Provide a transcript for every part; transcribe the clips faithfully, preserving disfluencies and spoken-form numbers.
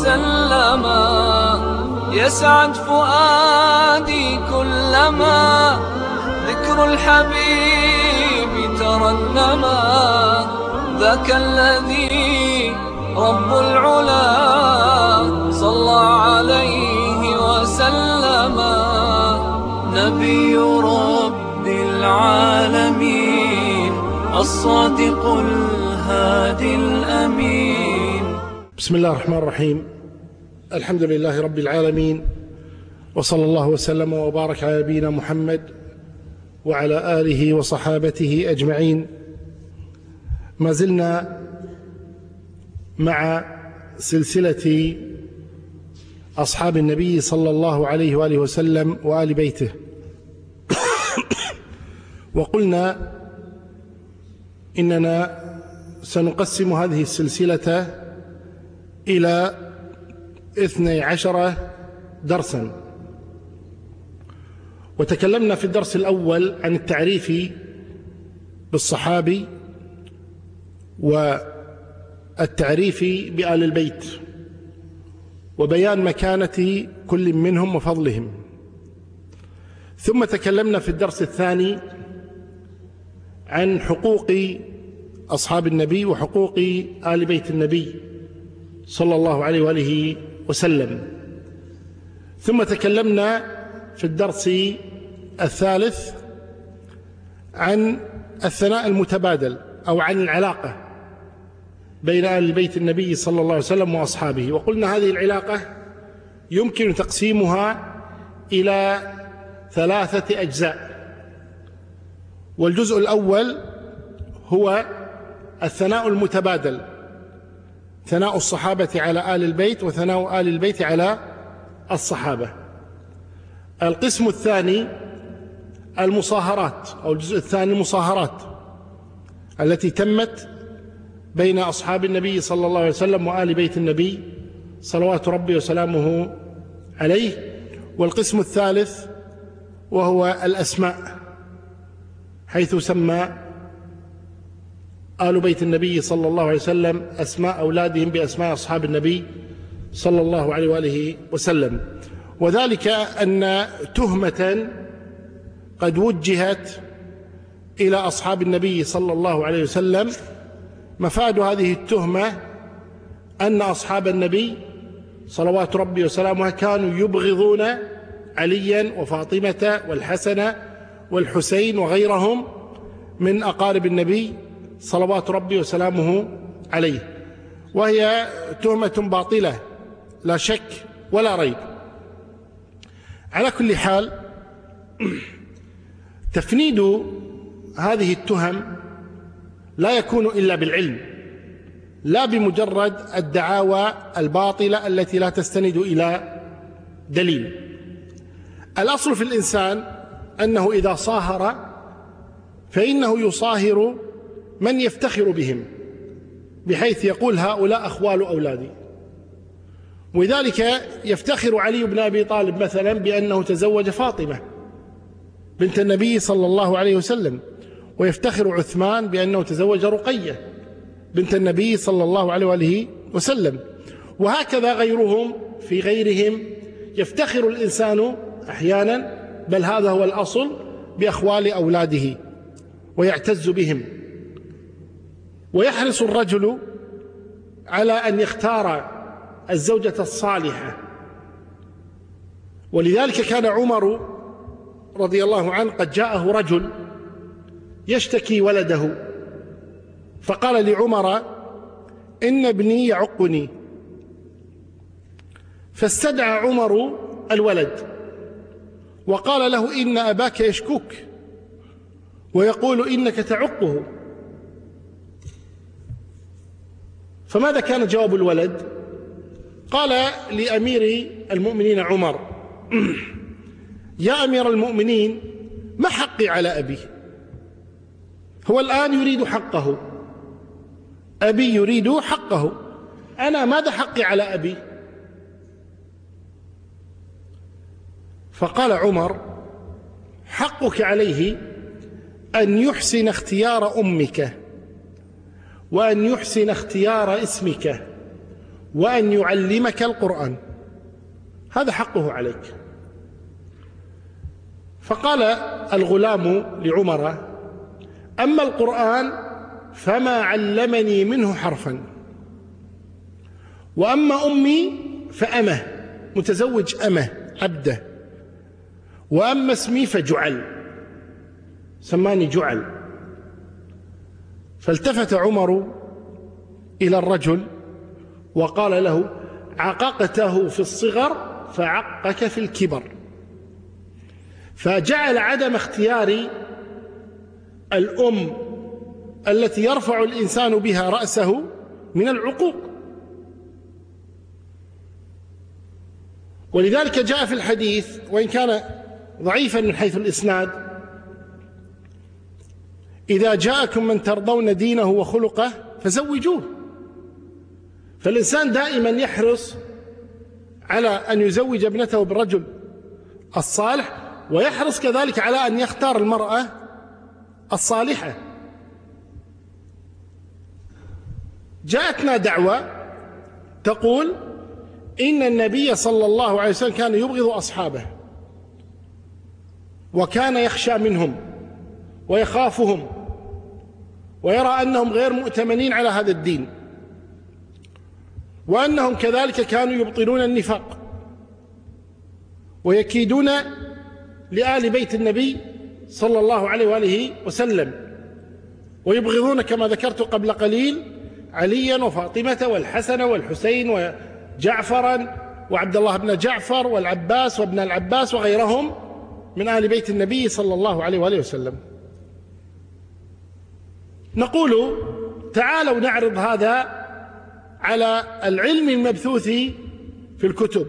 وسلما، يسعد فؤادي كلما ذكر الحبيب ترنما. ذاك الذي رب العلا صلى عليه وسلم، نبي رب العالمين الصادق الهادي الأمين. بسم الله الرحمن الرحيم. الحمد لله رب العالمين، وصلى الله وسلم وبارك على نبينا محمد وعلى آله وصحابته أجمعين. ما زلنا مع سلسلة أصحاب النبي صلى الله عليه وآله وسلم وآل بيته، وقلنا إننا سنقسم هذه السلسلة إلى اثني عشر درسا. وتكلمنا في الدرس الأول عن التعريف بالصحابي والتعريف بآل البيت وبيان مكانة كل منهم وفضلهم. ثم تكلمنا في الدرس الثاني عن حقوق أصحاب النبي وحقوق آل بيت النبي صلى الله عليه وآله وسلم. ثم تكلمنا في الدرس الثالث عن الثناء المتبادل أو عن العلاقة بين آل بيت النبي صلى الله عليه وسلم وأصحابه، وقلنا هذه العلاقة يمكن تقسيمها إلى ثلاثة أجزاء. والجزء الأول هو الثناء المتبادل، ثناء الصحابة على آل البيت وثناء آل البيت على الصحابة. القسم الثاني المصاهرات، أو الجزء الثاني المصاهرات التي تمت بين أصحاب النبي صلى الله عليه وسلم وآل بيت النبي صلوات ربي وسلامه عليه. والقسم الثالث وهو الأسماء، حيث سمى آل بيت النبي صلى الله عليه وسلم أسماء أولادهم بأسماء أصحاب النبي صلى الله عليه وآله وسلم. وذلك أن تهمة قد وجهت إلى أصحاب النبي صلى الله عليه وسلم، مفاد هذه التهمة أن أصحاب النبي صلوات ربي وسلامه كانوا يبغضون عليا وفاطمة والحسن والحسين وغيرهم من أقارب النبي صلوات ربي وسلامه عليه، وهي تهمة باطلة لا شك ولا ريب. على كل حال، تفنيد هذه التهم لا يكون إلا بالعلم، لا بمجرد الدعاوى الباطلة التي لا تستند إلى دليل. الأصل في الإنسان أنه إذا صاهر فإنه يصاهر من يفتخر بهم، بحيث يقول هؤلاء أخوال أولادي. ولذلك يفتخر علي بن أبي طالب مثلا بأنه تزوج فاطمة بنت النبي صلى الله عليه وسلم، ويفتخر عثمان بأنه تزوج رقية بنت النبي صلى الله عليه وآله وسلم، وهكذا غيرهم في غيرهم. يفتخر الإنسان أحيانا، بل هذا هو الأصل، بأخوال أولاده ويعتز بهم. ويحرص الرجل على أن يختار الزوجة الصالحة. ولذلك كان عمر رضي الله عنه قد جاءه رجل يشتكي ولده، فقال لعمر: إن ابني يعقني. فاستدعى عمر الولد وقال له: إن أباك يشكوك ويقول إنك تعقه. فماذا كان جواب الولد؟ قال لأمير المؤمنين عمر: يا أمير المؤمنين، ما حقي على أبي؟ هو الآن يريد حقه، أبي يريد حقه، أنا ماذا حقي على أبي؟ فقال عمر: حقك عليه أن يحسن اختيار أمك، وأن يحسن اختيار اسمك، وأن يعلمك القرآن، هذا حقه عليك. فقال الغلام لعمر: أما القرآن فما علمني منه حرفا، وأما أمي فأمه، متزوج أمه عبده، وأما اسمي فجعل، سماني جعل. فالتفت عمر إلى الرجل وقال له: عققته في الصغر فعقك في الكبر. فجعل عدم اختيار الأم التي يرفع الإنسان بها رأسه من العقوق. ولذلك جاء في الحديث، وإن كان ضعيفا من حيث الإسناد: إذا جاءكم من ترضون دينه وخلقه فزوجوه. فالإنسان دائما يحرص على أن يزوج ابنته بالرجل الصالح، ويحرص كذلك على أن يختار المرأة الصالحة. جاءتنا دعوة تقول إن النبي صلى الله عليه وسلم كان يبغض أصحابه، وكان يخشى منهم ويخافهم، ويرى أنهم غير مؤتمنين على هذا الدين، وأنهم كذلك كانوا يبطلون النفاق ويكيدون لآل بيت النبي صلى الله عليه وآله وسلم، ويبغضون كما ذكرت قبل قليل عليا وفاطمة والحسن والحسين وجعفرا وعبد الله بن جعفر والعباس وابن العباس وغيرهم من آل بيت النبي صلى الله عليه وآله وسلم. نقول: تعالوا نعرض هذا على العلم المبثوث في الكتب.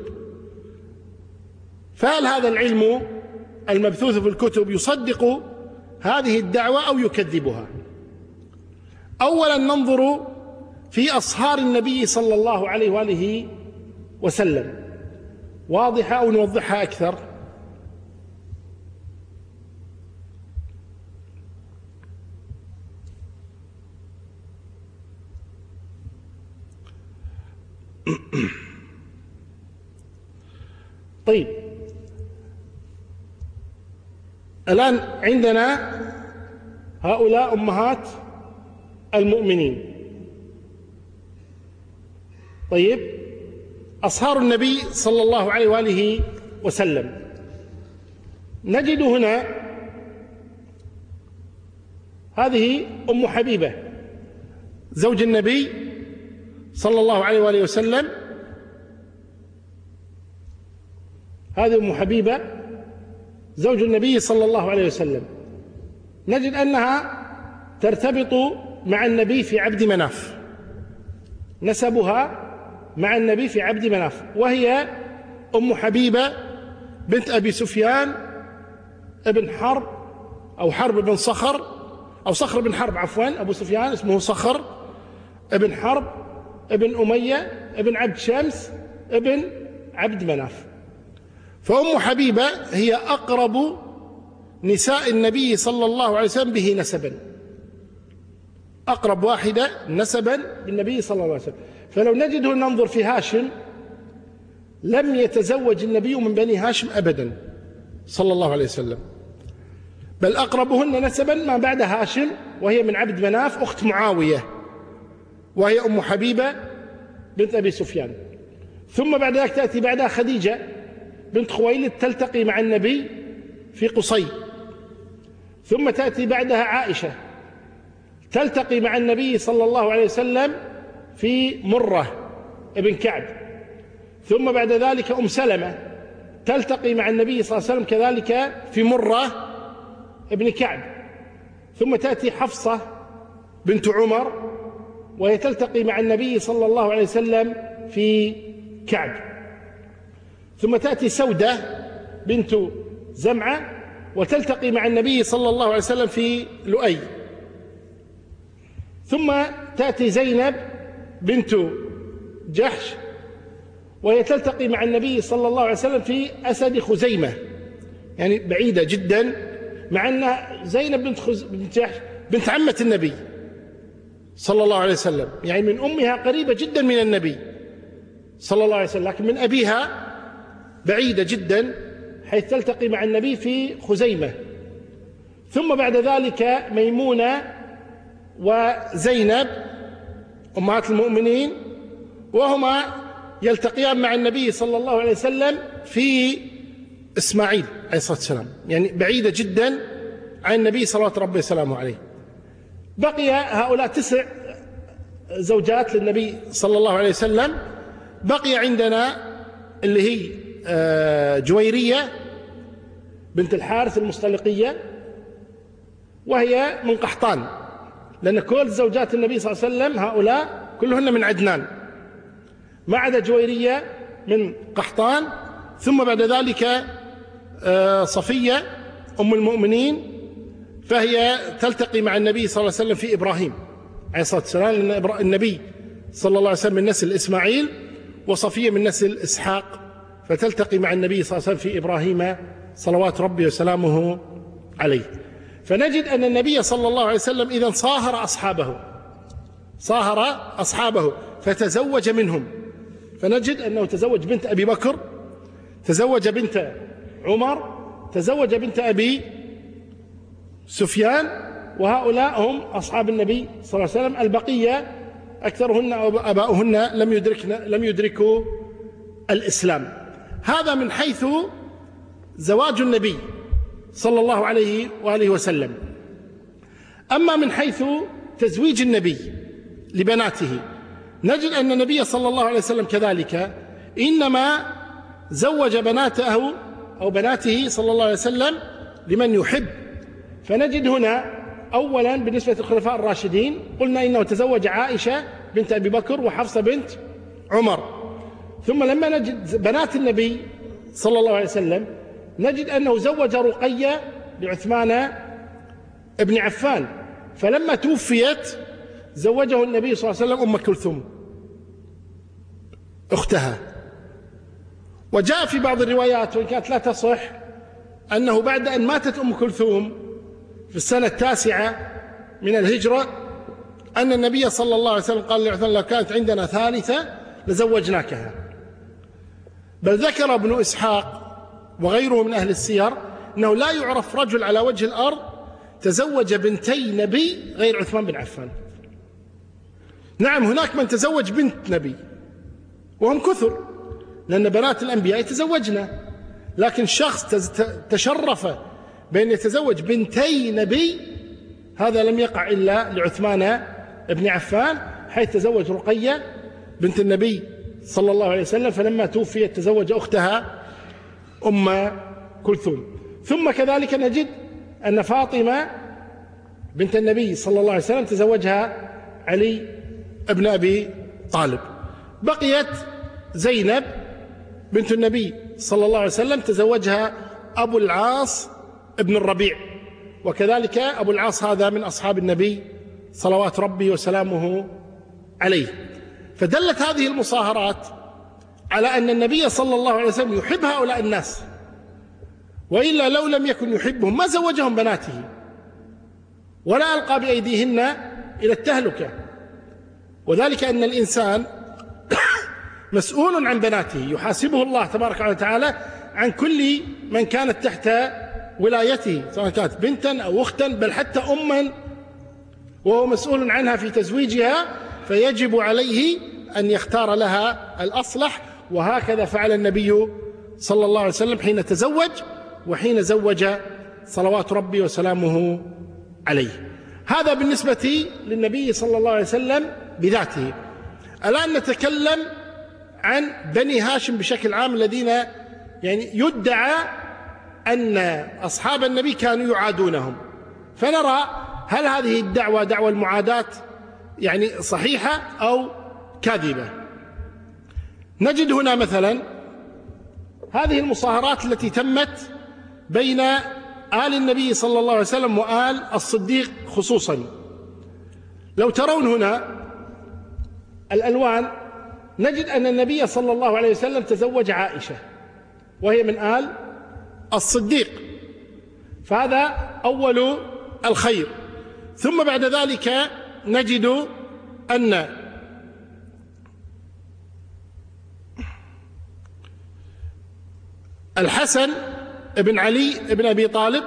فهل هذا العلم المبثوث في الكتب يصدق هذه الدعوة أو يكذبها؟ أولا ننظر في أصهار النبي صلى الله عليه وآله وسلم، واضحة أو نوضحها أكثر؟ طيب، الآن عندنا هؤلاء أمهات المؤمنين. طيب، أصهار النبي صلى الله عليه وآله وسلم، نجد هنا هذه أم حبيبة زوج النبي صلى الله عليه وآله وسلم، هذه أم حبيبة زوج النبي صلى الله عليه وسلم، نجد أنها ترتبط مع النبي في عبد مناف، نسبها مع النبي في عبد مناف، وهي أم حبيبة بنت أبي سفيان ابن حرب أو حرب بن صخر أو صخر بن حرب، عفوا، أبو سفيان اسمه صخر ابن حرب ابن أمية ابن عبد شمس ابن عبد مناف. فأم حبيبة هي أقرب نساء النبي صلى الله عليه وسلم به نسبا، أقرب واحدة نسبا بالنبي صلى الله عليه وسلم. فلو نجده ننظر في هاشم، لم يتزوج النبي من بني هاشم أبدا صلى الله عليه وسلم، بل أقربهن نسبا ما بعد هاشم، وهي من عبد مناف أخت معاوية، وهي أم حبيبة بنت أبي سفيان. ثم بعد ذلك تأتي بعدها خديجة بنت خويلد تلتقي مع النبي في قصي. ثم تأتي بعدها عائشة تلتقي مع النبي صلى الله عليه وسلم في مرة ابن كعب. ثم بعد ذلك أم سلمة تلتقي مع النبي صلى الله عليه وسلم كذلك في مرة ابن كعب. ثم تأتي حفصة بنت عمر وهي تلتقي مع النبي صلى الله عليه وسلم في كعب. ثم تأتي سودة بنت زمعة وتلتقي مع النبي صلى الله عليه وسلم في لؤي. ثم تأتي زينب بنت جحش وهي تلتقي مع النبي صلى الله عليه وسلم في أسد خزيمة، يعني بعيدة جدا، مع أن زينب بنت, خز... بنت جحش بنت عمة النبي صلى الله عليه وسلم، يعني من أمها قريبة جدا من النبي صلى الله عليه وسلم، لكن من أبيها بعيدة جدا حيث تلتقي مع النبي في خزيمة. ثم بعد ذلك ميمونة وزينب أمهات المؤمنين، وهما يلتقيان مع النبي صلى الله عليه وسلم في إسماعيل عليه الصلاة والسلام، يعني بعيدة جدا عن النبي صلوات ربي وسلامه عليه. بقي هؤلاء تسع زوجات للنبي صلى الله عليه وسلم. بقي عندنا اللي هي جويرية بنت الحارث المصطلقية، وهي من قحطان، لأن كل زوجات النبي صلى الله عليه وسلم هؤلاء كلهن من عدنان، ما عدا جويرية من قحطان. ثم بعد ذلك صفية أم المؤمنين، فهي تلتقي مع النبي صلى الله عليه وسلم في إبراهيم عليه الصلاة والسلام، لأن النبي صلى الله عليه وسلم من نسل إسماعيل وصفية من نسل إسحاق، فتلتقي مع النبي صلى الله عليه وسلم في إبراهيم صلوات ربي وسلامه عليه. فنجد أن النبي صلى الله عليه وسلم إذن صاهر أصحابه صاهر أصحابه فتزوج منهم. فنجد أنه تزوج بنت أبي بكر، تزوج بنت عمر، تزوج بنت أبي سفيان، وهؤلاء هم أصحاب النبي صلى الله عليه وسلم. البقية أكثرهن أو أباؤهن لم يدركن لم يدركوا الإسلام. هذا من حيث زواج النبي صلى الله عليه وآله وسلم. أما من حيث تزويج النبي لبناته، نجد أن النبي صلى الله عليه وسلم كذلك إنما زوج بناته أو بناته صلى الله عليه وسلم لمن يحب. فنجد هنا أولا بالنسبة للخلفاء الراشدين قلنا إنه تزوج عائشة بنت أبي بكر وحفصة بنت عمر. ثم لما نجد بنات النبي صلى الله عليه وسلم نجد أنه زوج رقية لعثمان ابن عفان، فلما توفيت زوجه النبي صلى الله عليه وسلم أم كلثوم أختها. وجاء في بعض الروايات وإن كانت لا تصح أنه بعد أن ماتت أم كلثوم في السنة التاسعة من الهجرة أن النبي صلى الله عليه وسلم قال لعثمان لو كانت عندنا ثالثة لزوجناكها. بل ذكر ابن إسحاق وغيره من أهل السير أنه لا يعرف رجل على وجه الأرض تزوج بنتي نبي غير عثمان بن عفان. نعم هناك من تزوج بنت نبي وهم كثر، لأن بنات الأنبياء يتزوجن، لكن شخص تشرف بأن يتزوج بنتي نبي هذا لم يقع إلا لعثمان بن عفان، حيث تزوج رقية بنت النبي صلى الله عليه وسلم، فلما توفيت تزوج أختها أم كلثوم. ثم كذلك نجد أن فاطمة بنت النبي صلى الله عليه وسلم تزوجها علي ابن أبي طالب. بقيت زينب بنت النبي صلى الله عليه وسلم تزوجها أبو العاص ابن الربيع، وكذلك أبو العاص هذا من أصحاب النبي صلوات ربي وسلامه عليه. فدلت هذه المصاهرات على أن النبي صلى الله عليه وسلم يحب هؤلاء الناس، وإلا لو لم يكن يحبهم ما زوجهم بناته ولا ألقى بأيديهن إلى التهلكة. وذلك أن الإنسان مسؤول عن بناته، يحاسبه الله تبارك وتعالى عن كل من كانت تحت ولايته، سواء كانت بنتا أو أختا بل حتى أما، وهو مسؤول عنها في تزويجها، فيجب عليه أن يختار لها الأصلح. وهكذا فعل النبي صلى الله عليه وسلم حين تزوج وحين زوج صلوات ربي وسلامه عليه. هذا بالنسبة للنبي صلى الله عليه وسلم بذاته. الآن نتكلم عن بني هاشم بشكل عام الذين يعني يدعى أن أصحاب النبي كانوا يعادونهم، فنرى هل هذه الدعوة دعوة المعاداة يعني صحيحة أو كاذبة. نجد هنا مثلا هذه المصاهرات التي تمت بين آل النبي صلى الله عليه وسلم وآل الصديق خصوصا. لو ترون هنا الألوان نجد أن النبي صلى الله عليه وسلم تزوج عائشة وهي من آل الصديق، فهذا أول الخير. ثم بعد ذلك نجد أن الحسن بن علي بن أبي طالب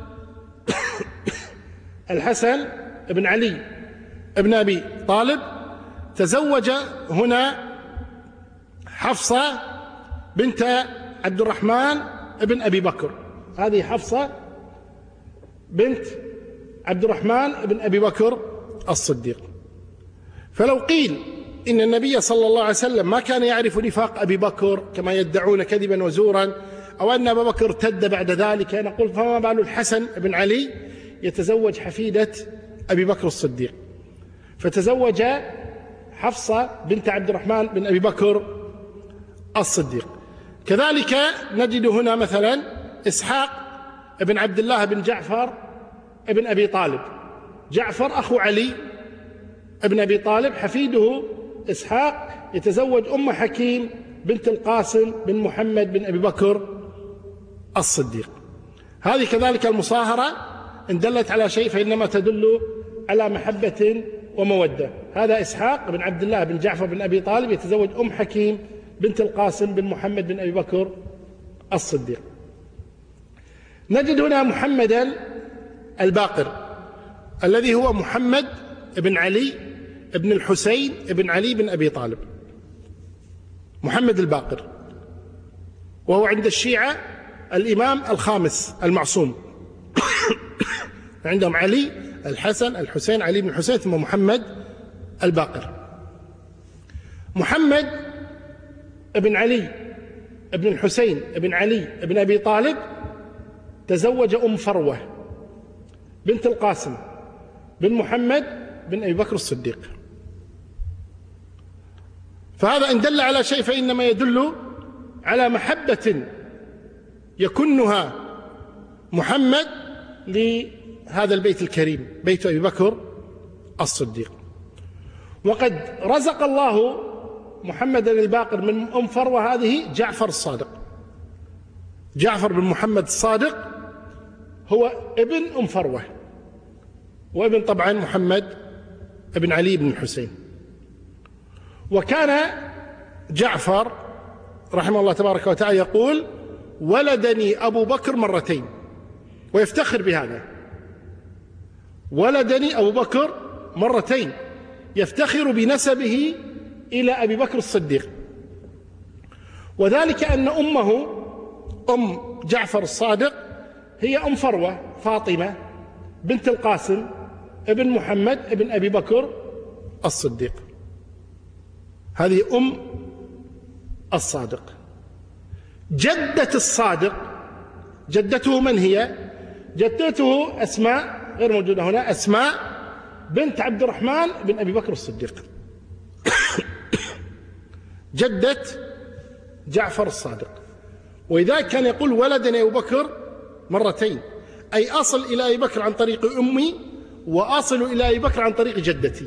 الحسن بن علي بن أبي طالب تزوج هنا حفصة بنت عبد الرحمن بن أبي بكر. هذه حفصة بنت عبد الرحمن بن أبي بكر الصديق. فلو قيل إن النبي صلى الله عليه وسلم ما كان يعرف نفاق أبي بكر كما يدعون كذبا وزورا، أو أن أبا بكر ارتد بعد ذلك، نقول فما بال الحسن بن علي يتزوج حفيدة أبي بكر الصديق؟ فتزوج حفصة بنت عبد الرحمن بن أبي بكر الصديق. كذلك نجد هنا مثلا إسحاق بن عبد الله بن جعفر بن أبي طالب. جعفر أخو علي بن أبي طالب، حفيده إسحاق يتزوج أم حكيم بنت القاسم بن محمد بن أبي بكر الصديق. هذه كذلك المصاهرة إن دلت على شيء فإنما تدل على محبة ومودة. هذا إسحاق بن عبد الله بن جعفر بن أبي طالب يتزوج أم حكيم بنت القاسم بن محمد بن أبي بكر الصديق. نجد هنا محمدا الباقر الذي هو محمد بن علي بن الحسين بن علي بن أبي طالب. محمد الباقر، وهو عند الشيعة الإمام الخامس المعصوم. عندهم علي الحسن الحسين علي بن الحسين ثم محمد الباقر. محمد بن علي بن الحسين بن علي بن أبي طالب تزوج أم فروة بنت القاسم بن محمد بن أبي بكر الصديق. فهذا إن دل على شيء فإنما يدل على محبة يكنها محمد لهذا البيت الكريم، بيت أبي بكر الصديق. وقد رزق الله محمد الباقر من أم فروة هذه جعفر الصادق. جعفر بن محمد الصادق هو ابن أم فروة، وابن طبعا محمد بن علي بن الحسين. وكان جعفر رحمه الله تبارك وتعالى يقول: ولدني أبو بكر مرتين، ويفتخر بهذا. ولدني أبو بكر مرتين، يفتخر بنسبه إلى أبي بكر الصديق. وذلك أن أمه أم جعفر الصادق هي أم فروة فاطمة بنت القاسم ابن محمد ابن أبي بكر الصديق. هذه أم الصادق. جدة الصادق جدته من هي؟ جدته أسماء، غير موجودة هنا، أسماء بنت عبد الرحمن بن أبي بكر الصديق. جدة جعفر الصادق. ولذلك كان يقول: ولدني أبو بكر مرتين، أي أصل إلى أبي بكر عن طريق أمي، وأصل إلى أبي بكر عن طريق جدتي.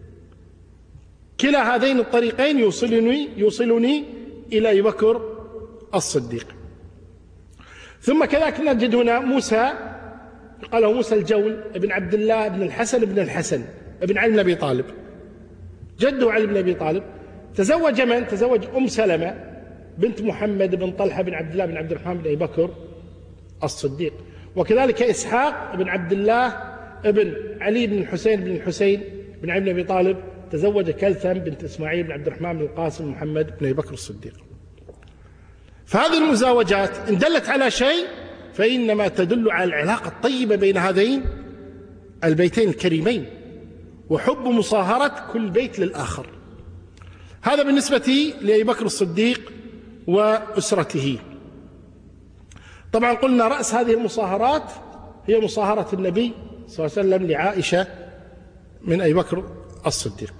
كلا هذين الطريقين يوصلني يوصلني إلى أبي بكر الصديق. ثم كذلك نجد هنا موسى، قاله موسى الجول ابن عبد الله بن الحسن بن الحسن ابن علي بن أبي طالب، جده علي بن أبي طالب. تزوج من؟ تزوج أم سلمة بنت محمد بن طلحة بن عبد الله بن عبد الرحمن بن أبي بكر الصديق. وكذلك إسحاق بن عبد الله ابن علي بن الحسين بن الحسين بن علي بن أبي طالب تزوج كلثم بنت إسماعيل بن عبد الرحمن بن القاسم بن محمد بن أبي بكر الصديق. فهذه المزاوجات إن دلت على شيء فإنما تدل على العلاقة الطيبة بين هذين البيتين الكريمين، وحب مصاهرة كل بيت للآخر. هذا بالنسبة لأبي بكر الصديق وأسرته. طبعا قلنا رأس هذه المصاهرات هي مصاهرة النبي صلى الله عليه وسلم لعائشة من أبي بكر الصديق.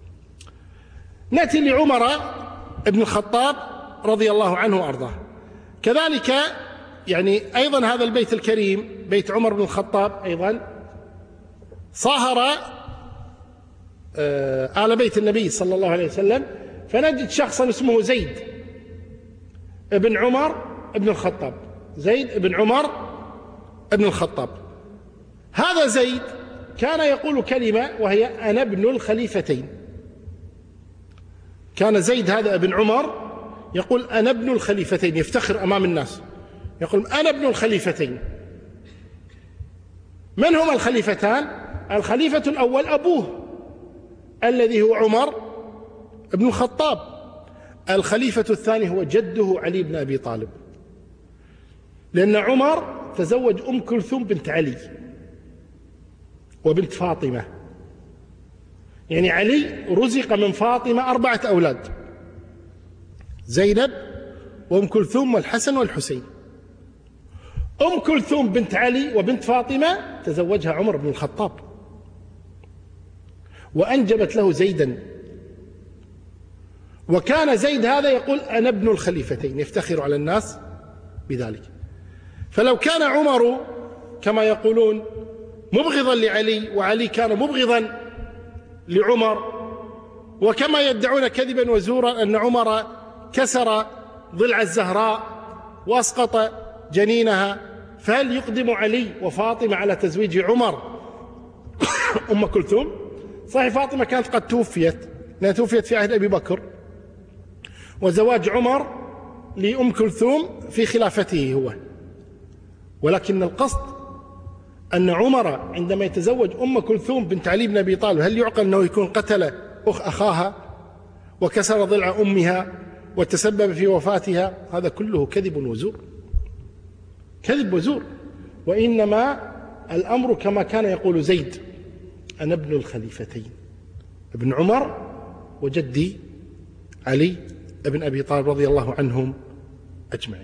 نأتي لعمر بن الخطاب رضي الله عنه وأرضاه. كذلك يعني أيضا هذا البيت الكريم بيت عمر بن الخطاب أيضا صاهر آل بيت النبي صلى الله عليه وسلم. فنجد شخصا اسمه زيد ابن عمر ابن الخطاب، زيد ابن عمر ابن الخطاب. هذا زيد كان يقول كلمة وهي: أنا ابن الخليفتين. كان زيد هذا ابن عمر يقول: أنا ابن الخليفتين، يفتخر أمام الناس يقول أنا ابن الخليفتين. من هما الخليفتان؟ الخليفة الأول أبوه الذي هو عمر بن الخطاب. الخليفة الثاني هو جده علي بن أبي طالب، لأن عمر تزوج أم كلثوم بنت علي وبنت فاطمة، يعني علي رزق من فاطمة أربعة أولاد: زينب وأم كلثوم والحسن والحسين. أم كلثوم بنت علي وبنت فاطمة تزوجها عمر بن الخطاب وأنجبت له زيدا، وكان زيد هذا يقول أنا ابن الخليفتين، يفتخر على الناس بذلك. فلو كان عمر كما يقولون مبغضا لعلي وعلي كان مبغضا لعمر، وكما يدعون كذبا وزورا أن عمر كسر ضلع الزهراء وأسقط جنينها، فهل يقدم علي وفاطمة على تزويج عمر أم كلثوم؟ صحيح فاطمة كانت قد توفيت، لأنها توفيت في عهد أبي بكر، وزواج عمر لأم كلثوم في خلافته هو، ولكن القصد أن عمر عندما يتزوج أم كلثوم بنت علي بن أبي طالب هل يعقل أنه يكون قتل أخ أخاها وكسر ضلع أمها وتسبب في وفاتها؟ هذا كله كذب وزور، كذب وزور. وإنما الأمر كما كان يقول زيد: أنا ابن الخليفتين، ابن عمر وجدي علي بن أبي طالب رضي الله عنهم أجمعين.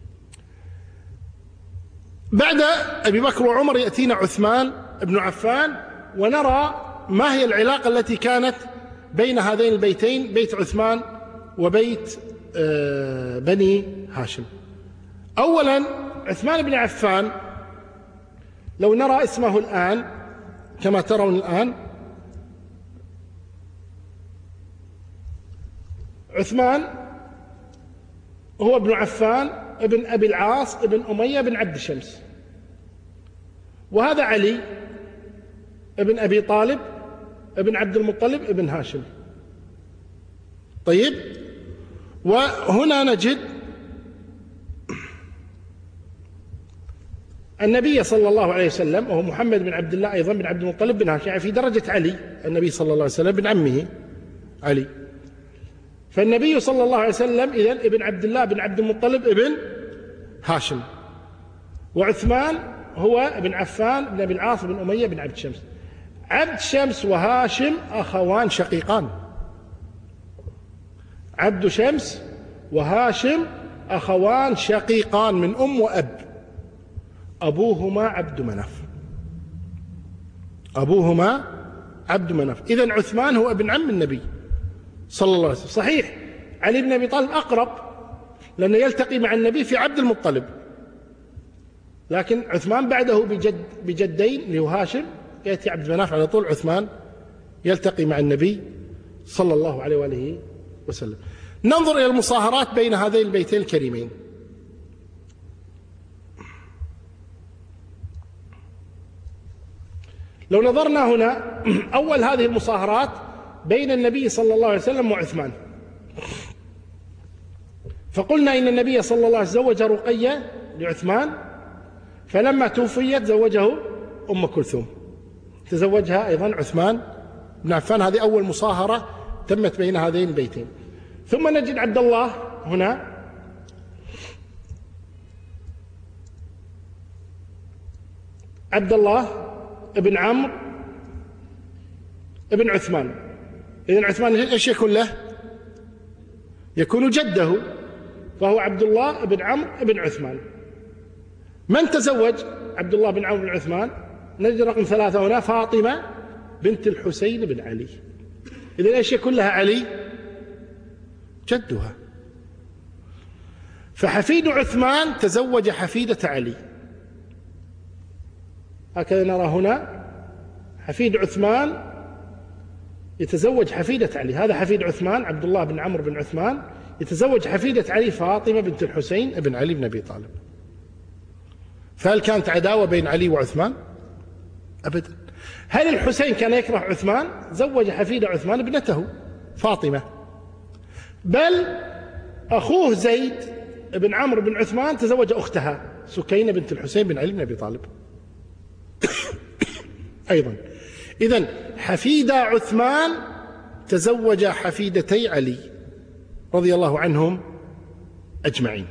بعد أبي بكر وعمر يأتينا عثمان بن عفان، ونرى ما هي العلاقة التي كانت بين هذين البيتين، بيت عثمان وبيت بني هاشم. أولا عثمان بن عفان لو نرى اسمه الآن كما ترون الآن، عثمان هو ابن عفان ابن أبي العاص ابن أمية بن عبد شمس، وهذا علي ابن أبي طالب ابن عبد المطلب ابن هاشم. طيب، وهنا نجد النبي صلى الله عليه وسلم وهو محمد بن عبد الله أيضا بن عبد المطلب بن هاشم، يعني في درجة علي النبي صلى الله عليه وسلم بن عمه علي. فالنبي صلى الله عليه وسلم إذن ابن عبد الله بن عبد المطلب ابن هاشم، وعثمان هو ابن عفان بن أبي العاص بن أمية بن عبد شمس. عبد شمس وهاشم أخوان شقيقان، عبد شمس وهاشم أخوان شقيقان من أم وأب، أبوهما عبد مناف، أبوهما عبد مناف. إذن عثمان هو ابن عم النبي صلى الله عليه وسلم. صحيح علي بن أبي طالب أقرب لأنه يلتقي مع النبي في عبد المطلب، لكن عثمان بعده بجد بجدين اللي هو هاشم، يأتي عبد مناف على طول، عثمان يلتقي مع النبي صلى الله عليه وآله وسلم. ننظر إلى المصاهرات بين هذين البيتين الكريمين. لو نظرنا هنا، أول هذه المصاهرات بين النبي صلى الله عليه وسلم وعثمان، فقلنا إن النبي صلى الله عليه وسلم زوج رقية لعثمان، فلما توفيت زوجه أم كلثوم، تزوجها أيضا عثمان بن عفان. هذه أول مصاهرة تمت بين هذين البيتين. ثم نجد عبد الله هنا، عبد الله ابن عمرو ابن عثمان. إذن عثمان إيش يكون له؟ يكون جده، فهو عبد الله بن عمرو بن عثمان. من تزوج عبد الله بن عمرو بن عثمان؟ نجد رقم ثلاثة هنا، فاطمة بنت الحسين بن علي. إذن إيش يكون لها؟ علي جدها. فحفيد عثمان تزوج حفيدة علي، هكذا نرى هنا حفيد عثمان يتزوج حفيدة علي. هذا حفيد عثمان عبد الله بن عمرو بن عثمان يتزوج حفيدة علي فاطمة بنت الحسين بن علي بن أبي طالب. فهل كانت عداوة بين علي وعثمان؟ أبدا. هل الحسين كان يكره عثمان؟ زوج حفيدة عثمان ابنته فاطمة، بل أخوه زيد بن عمرو بن عثمان تزوج أختها سكينة بنت الحسين بن علي بن أبي طالب أيضا. إذن حفيدا عثمان تزوج حفيدتي علي رضي الله عنهم أجمعين.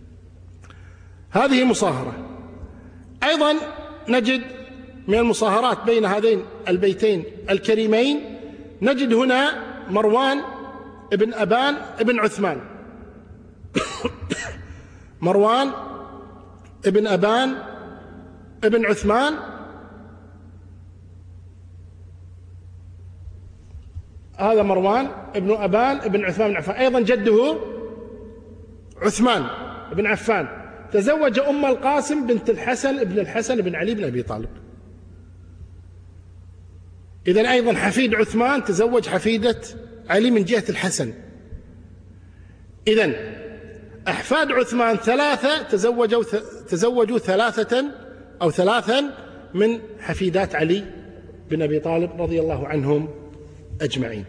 هذه مصاهرة. أيضا نجد من المصاهرات بين هذين البيتين الكريمين، نجد هنا مروان ابن أبان ابن عثمان مروان ابن أبان ابن عثمان هذا مروان ابن أبان ابن عثمان بن عفان، أيضا جده عثمان بن عفان تزوج أم القاسم بنت الحسن ابن الحسن بن علي بن أبي طالب. إذن أيضا حفيد عثمان تزوج حفيدة علي من جهة الحسن. إذن أحفاد عثمان ثلاثة تزوجوا تزوجوا ثلاثة أو ثلاثا من حفيدات علي بن أبي طالب رضي الله عنهم أجمعين.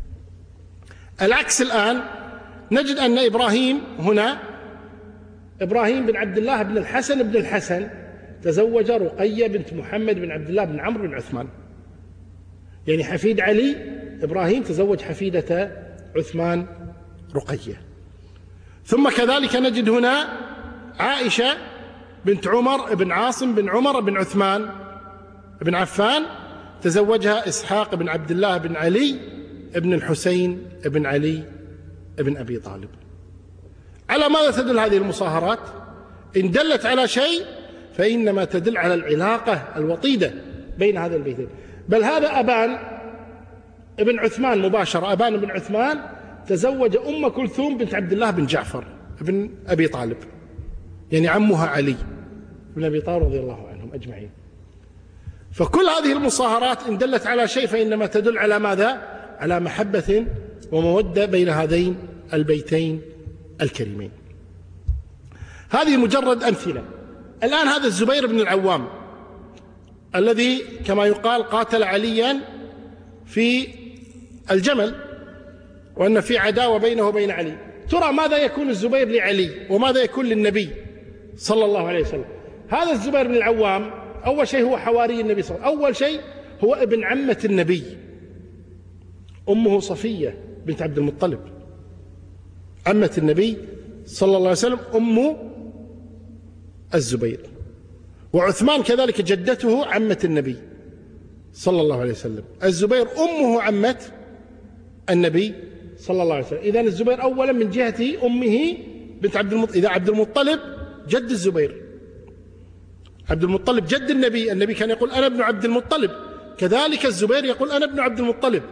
العكس الآن، نجد أن إبراهيم هنا إبراهيم بن عبد الله بن الحسن بن الحسن تزوج رقية بنت محمد بن عبد الله بن عمرو بن عثمان، يعني حفيد علي إبراهيم تزوج حفيدة عثمان رقية. ثم كذلك نجد هنا عائشة بنت عمر بن عاصم بن عمر بن عثمان بن عفان تزوجها إسحاق بن عبد الله بن علي بن الحسين بن علي بن أبي طالب. على ماذا تدل هذه المصاهرات؟ إن دلت على شيء فإنما تدل على العلاقة الوطيدة بين هذا البيتين. بل هذا أبان ابن عثمان مباشرة، أبان بن عثمان تزوج أم كلثوم بنت عبد الله بن جعفر بن أبي طالب، يعني عمها علي بن أبي طالب رضي الله عنهم أجمعين. فكل هذه المصاهرات إن دلت على شيء فإنما تدل على ماذا؟ على محبة ومودة بين هذين البيتين الكريمين. هذه مجرد أمثلة. الآن هذا الزبير بن العوام الذي كما يقال قاتل عليا في الجمل وأن في عداوة بينه وبين علي، ترى ماذا يكون الزبير لعلي وماذا يكون للنبي صلى الله عليه وسلم؟ هذا الزبير بن العوام أول شيء هو حواري النبي صلى الله عليه وسلم، أول شيء هو ابن عمة النبي، أمه صفية بنت عبد المطلب عمة النبي صلى الله عليه وسلم أم الزبير، وعثمان كذلك جدته عمة النبي صلى الله عليه وسلم. الزبير أمه عمة النبي صلى الله عليه وسلم. إذن الزبير أولا من جهة أمه بنت عبد المطلب، إذا عبد المطلب جد الزبير، عبد المطلب جد النبي، النبي كان يقول أنا ابن عبد المطلب، كذلك الزبير يقول أنا ابن عبد المطلب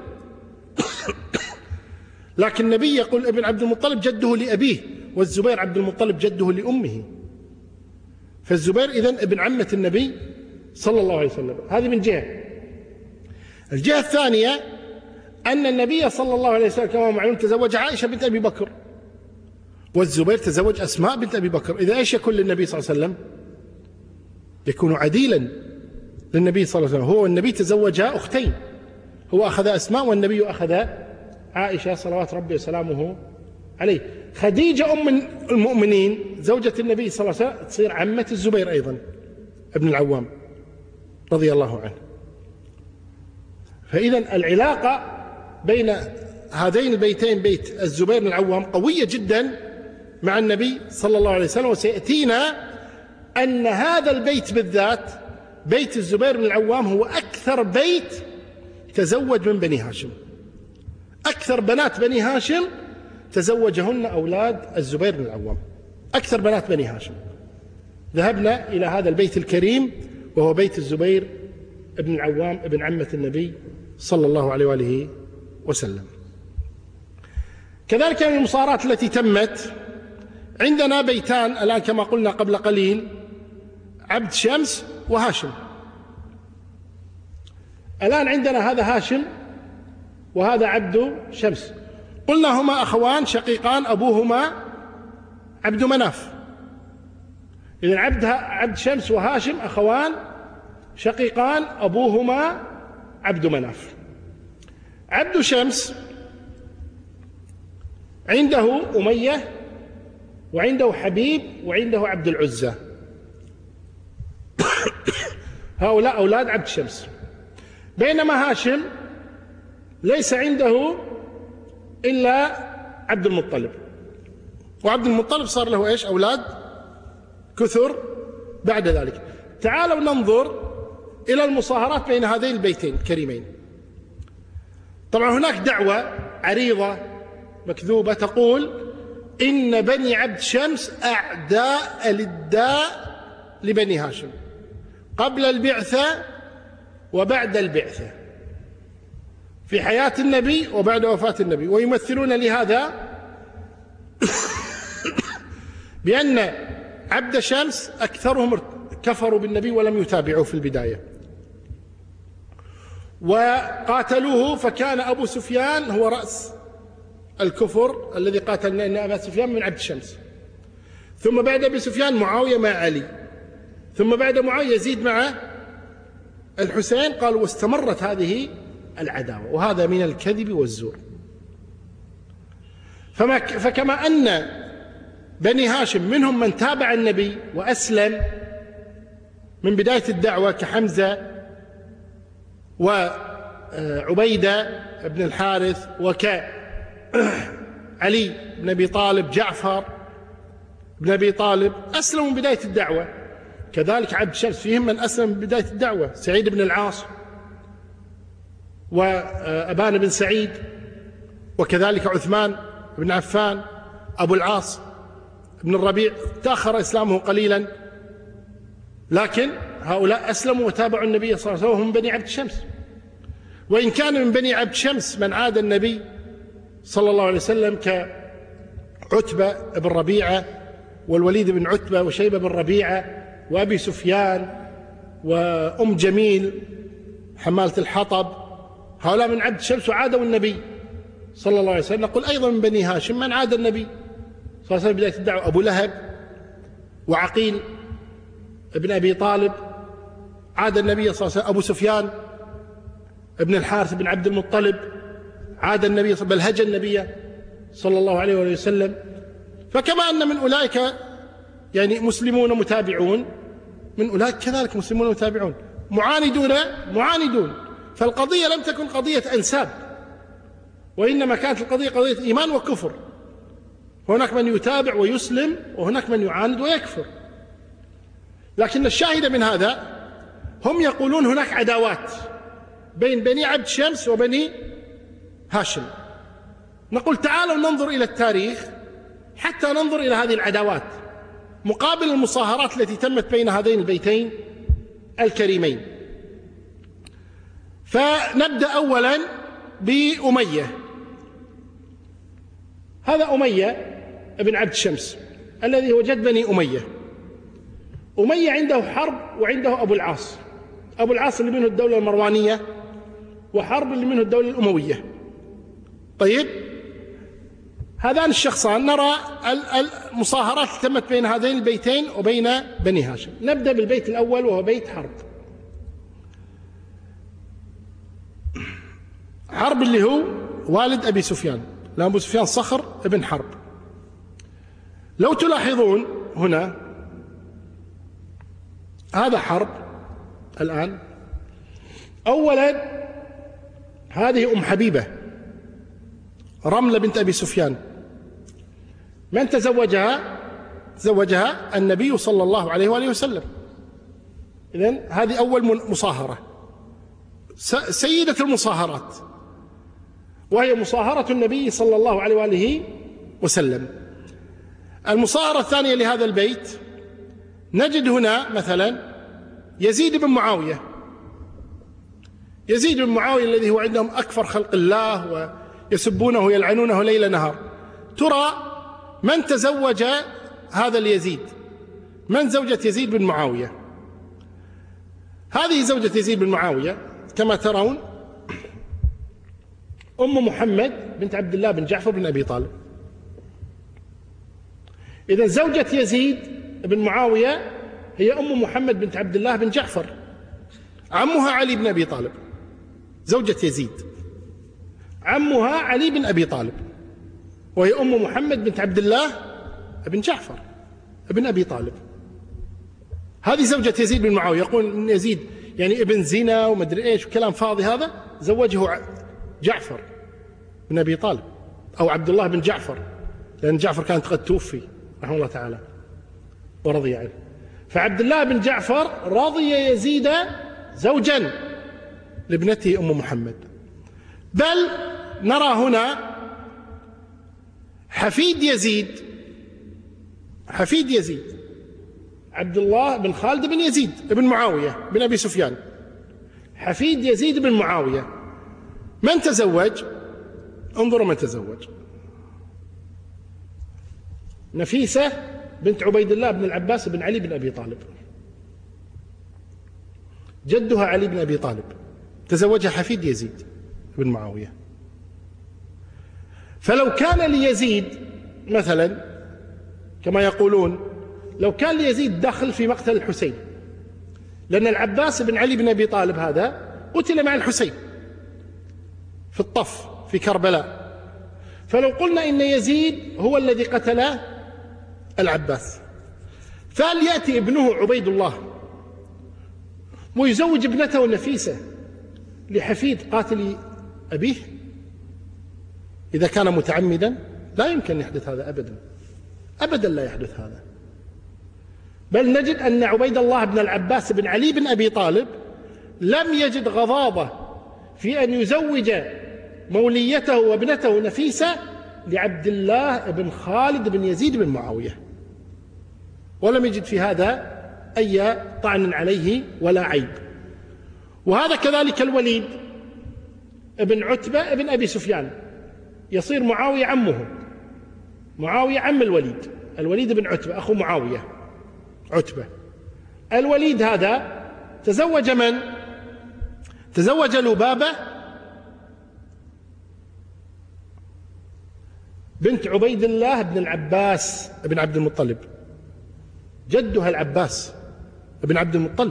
لكن النبي يقول ابن عبد المطلب جده لأبيه، والزبير عبد المطلب جده لأمه. فالزبير إذن ابن عمة النبي صلى الله عليه وسلم. هذه من جهة. الجهة الثانية أن النبي صلى الله عليه وسلم كما معلوم تزوج عائشة بنت أبي بكر، والزبير تزوج أسماء بنت أبي بكر. إذا إيش يكون للنبي صلى الله عليه وسلم؟ يكون عديلا للنبي صلى الله عليه وسلم. هو النبي تزوج أختين، هو أخذ أسماء والنبي أخذ عائشة صلوات ربي وسلامه عليه. خديجة أم المؤمنين زوجة النبي صلى الله عليه وسلم تصير عمة الزبير أيضا ابن العوام رضي الله عنه. فإذا العلاقة بين هذين البيتين، بيت الزبير بن العوام، قوية جدا مع النبي صلى الله عليه وسلم. وسيأتينا أن هذا البيت بالذات، بيت الزبير بن العوام، هو أكثر بيت تزوج من بني هاشم. أكثر بنات بني هاشم تزوجهن أولاد الزبير بن العوام، أكثر بنات بني هاشم. ذهبنا إلى هذا البيت الكريم وهو بيت الزبير بن العوام ابن عمة النبي صلى الله عليه وآله وسلم. كذلك من المصارات التي تمت عندنا بيتان الآن كما قلنا قبل قليل، عبد شمس وهاشم. الآن عندنا هذا هاشم وهذا عبد شمس، قلنا هما أخوان شقيقان أبوهما عبد مناف. إذن عبد عبد شمس وهاشم أخوان شقيقان أبوهما عبد مناف. عبد شمس عنده أمية وعنده حبيب وعنده عبد العزى. هؤلاء أولاد عبد شمس. بينما هاشم ليس عنده إلا عبد المطلب، وعبد المطلب صار له إيش؟ أولاد كثر بعد ذلك. تعالوا ننظر إلى المصاهرات بين هذين البيتين الكريمين. طبعا هناك دعوة عريضة مكذوبة تقول إن بني عبد شمس أعداء الإداء لبني هاشم قبل البعثة وبعد البعثة، في حياة النبي وبعد وفاة النبي، ويمثلون لهذا بأن عبد شمس أكثرهم كفروا بالنبي ولم يتابعوا في البداية وقاتلوه، فكان أبو سفيان هو رأس الكفر الذي قاتل أن أبا سفيان من عبد شمس، ثم بعد أبي سفيان معاوية مع علي، ثم بعد معاوية يزيد مع الحسين. قالوا واستمرت هذه العداوة، وهذا من الكذب والزور. فما فكما أن بني هاشم منهم من تابع النبي وأسلم من بداية الدعوة كحمزة وعبيدة بن الحارث وكعلي بن أبي طالب، جعفر بن أبي طالب أسلموا من بداية الدعوة، كذلك عبد شمس فيهم من أسلم من بداية الدعوة، سعيد بن العاص وأبان بن سعيد، وكذلك عثمان بن عفان، أبو العاص بن الربيع تأخر إسلامه قليلا، لكن هؤلاء أسلموا وتابعوا النبي صلى الله عليه وسلم، هم بني عبد شمس. وإن كان من بني عبد شمس من عاد النبي صلى الله عليه وسلم كعتبة بن ربيعة والوليد بن عتبة وشيبة بن ربيعة وأبي سفيان وأم جميل حمالة الحطب، هؤلاء من عبد شمس وعادوا النبي صلى الله عليه وسلم. نقول أيضا من بني هاشم من عاد النبي صلى الله عليه وسلم بداية الدعوة، أبو لهب وعقيل ابن أبي طالب عاد النبي صلى الله عليه وسلم، أبو سفيان ابن الحارث بن عبد المطلب عاد النبي بل هجى النبي صلى الله عليه وسلم. فكما أن من أولئك يعني مسلمون متابعون، من أولئك كذلك مسلمون متابعون، معاندون معاندون. فالقضية لم تكن قضية أنساب، وإنما كانت القضية قضية إيمان وكفر. هناك من يتابع ويسلم وهناك من يعاند ويكفر. لكن الشاهد من هذا هم يقولون هناك عداوات بين بني عبد شمس وبني هاشم. نقول تعالوا ننظر إلى التاريخ حتى ننظر إلى هذه العداوات مقابل المصاهرات التي تمت بين هذين البيتين الكريمين. فنبدأ أولا بأمية. هذا أمية ابن عبد شمس الذي هو جد بني أمية. أمية عنده حرب وعنده أبو العاص، أبو العاص اللي منه الدولة المروانية، وحرب اللي منه الدولة الأموية. طيب، هذان الشخصان نرى المصاهرات اللي تمت بين هذين البيتين وبين بني هاشم. نبدأ بالبيت الأول وهو بيت حرب. حرب اللي هو والد أبي سفيان، لأن أبو سفيان صخر ابن حرب. لو تلاحظون هنا هذا حرب الآن. أولا هذه أم حبيبة رملة بنت أبي سفيان، من تزوجها؟ تزوجها النبي صلى الله عليه وآله وسلم. إذن هذه أول مصاهرة، سيدة المصاهرات، وهي مصاهرة النبي صلى الله عليه وآله وسلم. المصاهرة الثانية لهذا البيت نجد هنا مثلا يزيد بن معاوية. يزيد بن معاوية الذي هو عندهم أكفر خلق الله ويسبونه ويلعنونه ليل نهار. ترى من تزوج هذا اليزيد؟ من زوجة يزيد بن معاوية؟ هذه زوجة يزيد بن معاوية كما ترون أم محمد بنت عبد الله بن جعفر بن أبي طالب. إذن زوجة يزيد بن معاوية هي أم محمد بنت عبد الله بن جعفر، عمها علي بن أبي طالب. زوجة يزيد عمها علي بن أبي طالب، وهي أم محمد بنت عبد الله بن جعفر ابن أبي طالب. هذه زوجة يزيد بن معاوية، يقول إن يزيد يعني ابن زنا ومدري إيش وكلام فاضي، هذا زوجه جعفر بن أبي طالب أو عبد الله بن جعفر، لأن جعفر كانت قد توفي رحمه الله تعالى ورضي عنه. فعبد الله بن جعفر رضي يزيد زوجا لابنته أم محمد. بل نرى هنا حفيد يزيد حفيد يزيد عبد الله بن خالد بن يزيد بن معاوية بن أبي سفيان، حفيد يزيد بن معاوية، من تزوج؟ انظروا من تزوج: نفيسة بنت عبيد الله بن العباس بن علي بن أبي طالب، جدها علي بن أبي طالب تزوجها حفيد يزيد بن معاوية. فلو كان ليزيد مثلا كما يقولون، لو كان ليزيد دخل في مقتل الحسين، لأن العباس بن علي بن أبي طالب هذا قتل مع الحسين في الطف في كربلاء، فلو قلنا إن يزيد هو الذي قتل العباس، فهل يأتي ابنه عبيد الله ويزوج ابنته النفيسة لحفيد قاتل أبيه؟ إذا كان متعمدا لا يمكن أن يحدث هذا أبدا، أبدا لا يحدث هذا. بل نجد أن عبيد الله بن العباس بن علي بن أبي طالب لم يجد غضاضة في أن يزوج موليته وابنته نفيسة لعبد الله بن خالد بن يزيد بن معاوية، ولم يجد في هذا أي طعن عليه ولا عيب. وهذا كذلك الوليد ابن عتبة ابن أبي سفيان، يصير معاوية عمه، معاوية عم الوليد، الوليد بن عتبة أخو معاوية عتبة. الوليد هذا تزوج من؟ تزوج لبابة بنت عبيد الله بن العباس بن عبد المطلب، جدها العباس بن عبد المطلب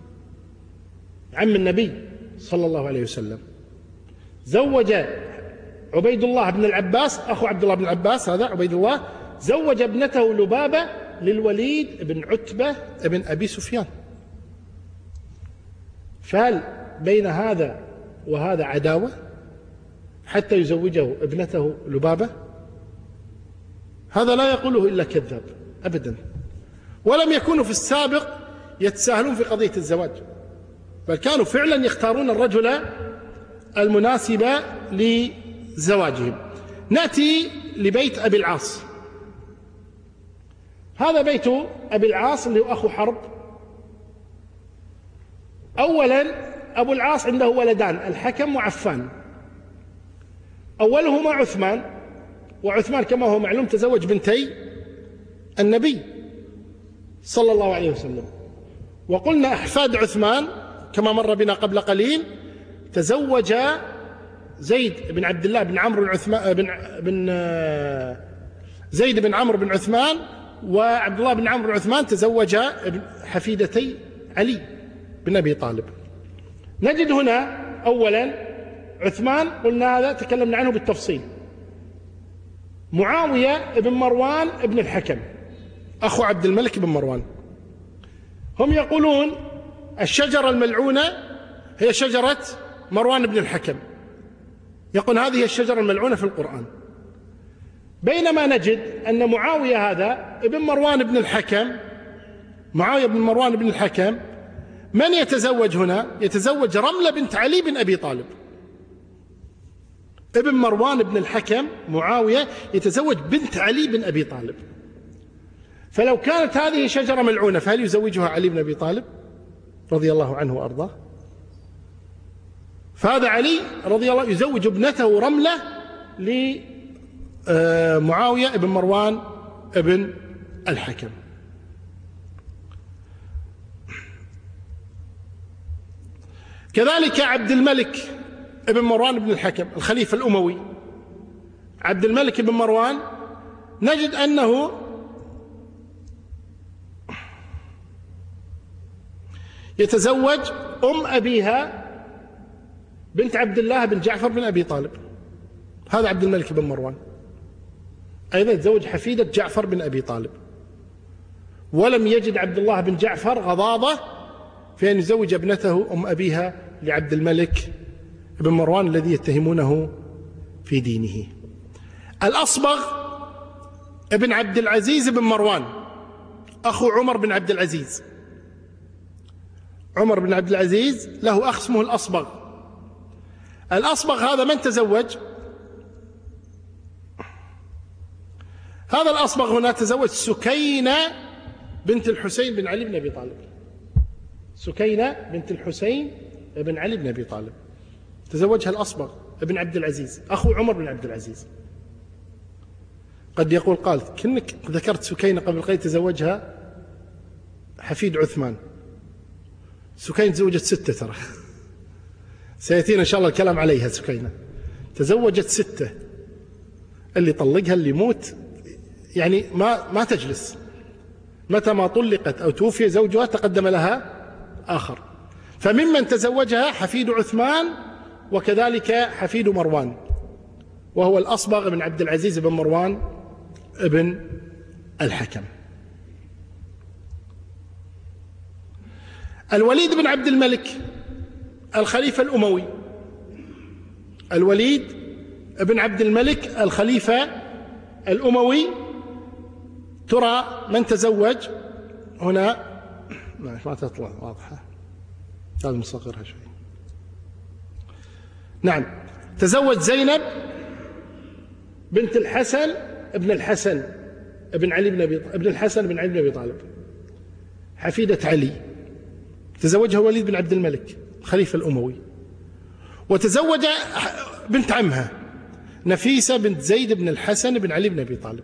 عم النبي صلى الله عليه وسلم. زوج عبيد الله بن العباس أخو عبد الله بن العباس، هذا عبيد الله، زوج ابنته لبابة للوليد بن عتبة بن أبي سفيان. فهل بين هذا وهذا عداوة حتى يزوجه ابنته لبابة؟ هذا لا يقوله إلا كذاب أبدا. ولم يكونوا في السابق يتساهلون في قضية الزواج، بل كانوا فعلا يختارون الرجل المناسب لزواجهم. نأتي لبيت أبي العاص. هذا بيت أبي العاص اللي هو أخو حرب. أولا أبو العاص عنده ولدان، الحكم وعفان. أولهما عثمان، وعثمان كما هو معلوم تزوج بنتي النبي صلى الله عليه وسلم. وقلنا أحفاد عثمان كما مر بنا قبل قليل تزوج زيد بن عبد الله بن عمرو بن عثمان بن بن زيد بن عمرو بن عثمان، وعبد الله بن عمرو بن عثمان تزوج حفيدتي علي بن أبي طالب. نجد هنا أولا عثمان، قلنا هذا تكلمنا عنه بالتفصيل. معاوية بن مروان بن الحكم أخو عبد الملك بن مروان. هم يقولون الشجرة الملعونة هي شجرة مروان بن الحكم، يقول هذه الشجرة الملعونة في القرآن. بينما نجد أن معاوية هذا ابن مروان بن الحكم، معاوية بن مروان بن الحكم، من يتزوج هنا؟ يتزوج رملة بنت علي بن أبي طالب. ابن مروان بن الحكم معاوية يتزوج بنت علي بن أبي طالب. فلو كانت هذه شجرة ملعونة فهل يزوجها علي بن أبي طالب رضي الله عنه وأرضاه؟ فهذا علي رضي الله يزوج ابنته رملة لمعاوية بن مروان بن الحكم. كذلك عبد الملك بن مروان بن الحكم الخليفة الأموي، عبد الملك بن مروان، نجد أنه يتزوج أم أبيها بنت عبد الله بن جعفر بن أبي طالب. هذا عبد الملك بن مروان. أيضا تزوج حفيدة جعفر بن أبي طالب، ولم يجد عبد الله بن جعفر غضاضة في أن يزوج ابنته أم أبيها لعبد الملك بن مروان الذي يتهمونه في دينه. الأصبغ ابن عبد العزيز بن مروان أخو عمر بن عبد العزيز. عمر بن عبد العزيز له أخ اسمه الأصبغ. الأصبغ هذا من تزوج؟ هذا الأصبغ هنا تزوج سكينة بنت الحسين بن علي بن أبي طالب. سكينة بنت الحسين بن علي بن أبي طالب تزوجها الأصبغ ابن عبد العزيز أخو عمر بن عبد العزيز. قد يقول قال كأنك ذكرت سكينة قبل قليل تزوجها حفيد عثمان. سكينة تزوجت ستة ترى، سيأتينا إن شاء الله الكلام عليها. سكينة تزوجت ستة، اللي طلقها اللي يموت يعني ما ما تجلس، متى ما طلقت أو توفي زوجها تقدم لها آخر. فممن تزوجها حفيد عثمان وكذلك حفيد مروان، وهو الأصبغ بن عبد العزيز بن مروان ابن الحكم. الوليد بن عبد الملك الخليفة الأموي، الوليد بن عبد الملك الخليفة الأموي، ترى من تزوج هنا ما تطلع واضحة، لازم نصغرها شوي. نعم، تزوج زينب بنت الحسن ابن الحسن ابن علي بن أبي ابن الحسن بن علي بن أبي طالب، حفيدة علي. تزوجها الوليد بن عبد الملك الخليفة الأموي. وتزوج بنت عمها نفيسة بنت زيد بن الحسن بن علي بن أبي طالب.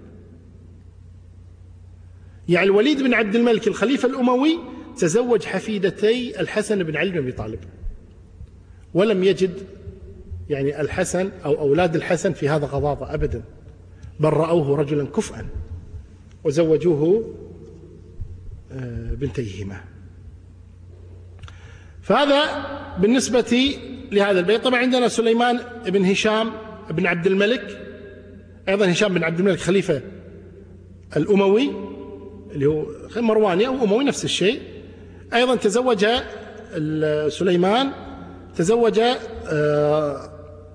يعني الوليد بن عبد الملك الخليفة الأموي تزوج حفيدتي الحسن بن علي بن أبي طالب، ولم يجد يعني الحسن أو أولاد الحسن في هذا غضاضة أبدا، بل رأوه رجلا كفءا وزوجوه بنتيهما. فهذا بالنسبة لهذا البيت. طبعا عندنا سليمان بن هشام بن عبد الملك، أيضا هشام بن عبد الملك خليفة الأموي اللي هو مرواني أو أموي نفس الشيء، أيضا تزوج سليمان تزوج آه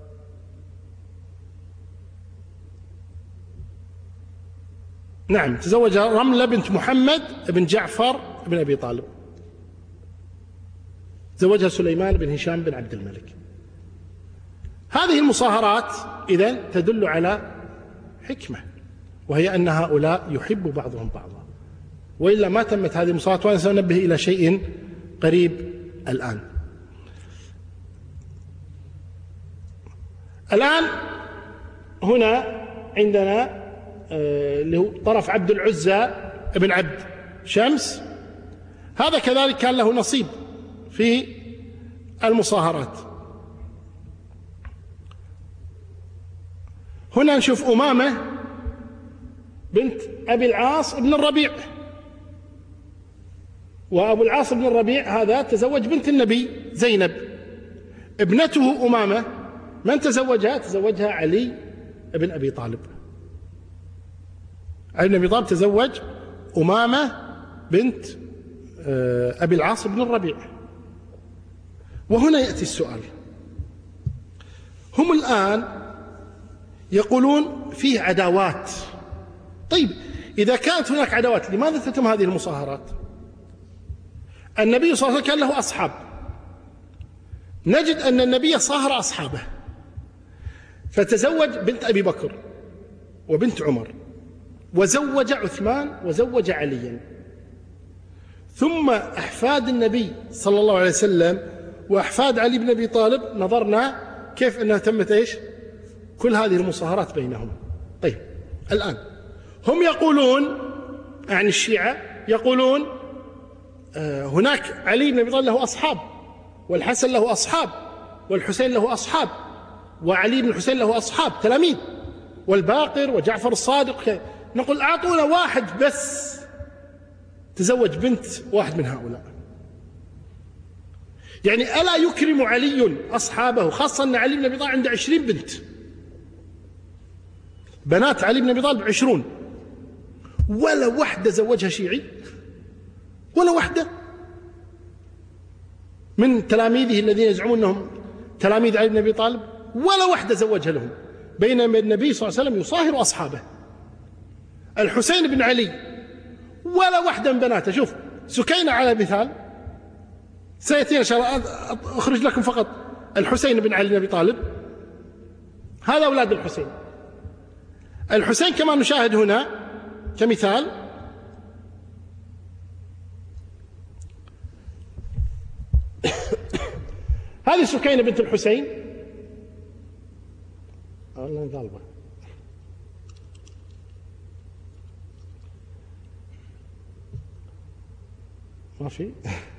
نعم تزوج رملة بنت محمد بن جعفر بن أبي طالب، تزوجها سليمان بن هشام بن عبد الملك. هذه المصاهرات إذن تدل على حكمة، وهي أن هؤلاء يحب بعضهم بعضا، وإلا ما تمت هذه المصاهرات. وأنا سأنبه إلى شيء قريب الآن. الآن هنا عندنا اللي هو طرف عبد العزى بن عبد شمس، هذا كذلك كان له نصيب في المصاهرات. هنا نشوف أمامة بنت أبي العاص بن الربيع، وأبو العاص بن الربيع هذا تزوج بنت النبي زينب. ابنته أمامة من تزوجها؟ تزوجها علي بن أبي طالب. علي بن أبي طالب تزوج أمامة بنت أبي العاص بن الربيع. وهنا يأتي السؤال، هم الآن يقولون فيه عداوات. طيب إذا كانت هناك عداوات لماذا تتم هذه المصاهرات؟ النبي صلى الله عليه وسلم كان له أصحاب، نجد أن النبي صاهر أصحابه، فتزوج بنت أبي بكر وبنت عمر، وزوج عثمان وزوج عليا، ثم أحفاد النبي صلى الله عليه وسلم وأحفاد علي بن أبي طالب، نظرنا كيف أنها تمت إيش؟ كل هذه المصاهرات بينهم. طيب الآن هم يقولون عن الشيعة، يقولون آه هناك علي بن أبي طالب له أصحاب، والحسن له أصحاب، والحسين له أصحاب، وعلي بن الحسين له أصحاب تلاميذ، والباقر وجعفر الصادق. نقول أعطونا واحد بس تزوج بنت واحد من هؤلاء. يعني ألا يكرم علي أصحابه، خاصة أن علي بن أبي طالب عنده عشرين بنت. بنات علي بن أبي طالب عشرون، ولا واحدة زوجها شيعي، ولا واحدة من تلاميذه الذين يزعمون أنهم تلاميذ علي بن أبي طالب، ولا واحدة زوجها لهم، بينما النبي صلى الله عليه وسلم يصاهر أصحابه. الحسين بن علي ولا واحدة من بناته. شوف سكينة على مثال سيأتينا إن شاء الله، أخرج لكم فقط الحسين بن علي بن أبي طالب، هذا أولاد الحسين. الحسين كما نشاهد هنا كمثال، هذه سكينة بنت الحسين، والله ظالمة، ما في.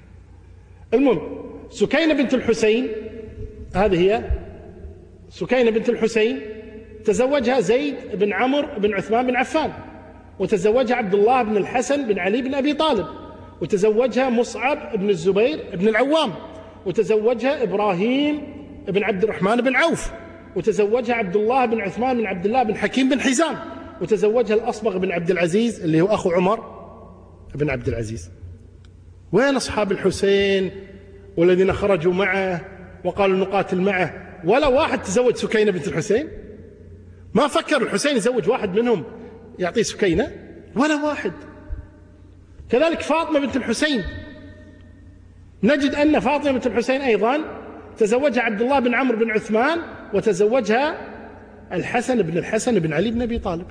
المهم سكينة بنت الحسين، هذه هي سكينة بنت الحسين، تزوجها زيد بن عمرو بن عثمان بن عفان، وتزوجها عبد الله بن الحسن بن علي بن أبي طالب، وتزوجها مصعب بن الزبير بن العوام، وتزوجها إبراهيم بن عبد الرحمن بن عوف، وتزوجها عبد الله بن عثمان بن عبد الله بن حكيم بن حزام، وتزوجها الأصبغ بن عبد العزيز اللي هو أخو عمر بن عبد العزيز. وين أصحاب الحسين والذين خرجوا معه وقالوا نقاتل معه؟ ولا واحد تزوج سكينة بنت الحسين. ما فكر الحسين يزوج واحد منهم يعطيه سكينة، ولا واحد. كذلك فاطمة بنت الحسين، نجد أن فاطمة بنت الحسين أيضا تزوجها عبد الله بن عمرو بن عثمان، وتزوجها الحسن بن الحسن بن علي بن أبي طالب.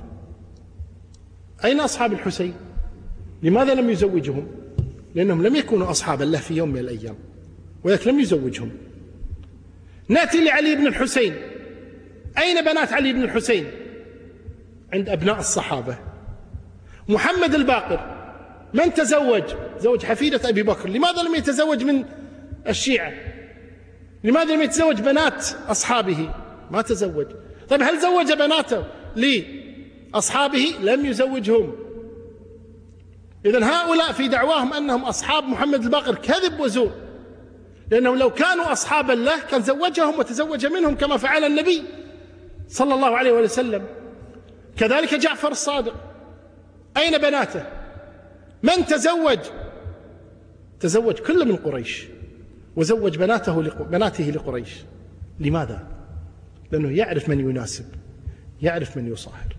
أين أصحاب الحسين؟ لماذا لم يزوجهم؟ لأنهم لم يكونوا أصحابا له في يوم من الأيام، ولكن لم يزوجهم. نأتي لعلي بن الحسين، أين بنات علي بن الحسين؟ عند أبناء الصحابة. محمد الباقر من تزوج؟ زوج حفيدة أبي بكر. لماذا لم يتزوج من الشيعة؟ لماذا لم يتزوج بنات أصحابه؟ ما تزوج. طيب هل زوج بناته لأصحابه؟ لم يزوجهم. إذن هؤلاء في دعواهم أنهم أصحاب محمد الباقر كذب وزور، لأنهم لو كانوا أصحابا له كان زوجهم وتزوج منهم كما فعل النبي صلى الله عليه وسلم. كذلك جعفر الصادق، أين بناته؟ من تزوج؟ تزوج كل من قريش، وزوج بناته بناته لقريش. لماذا؟ لأنه يعرف من يناسب، يعرف من يصاهر.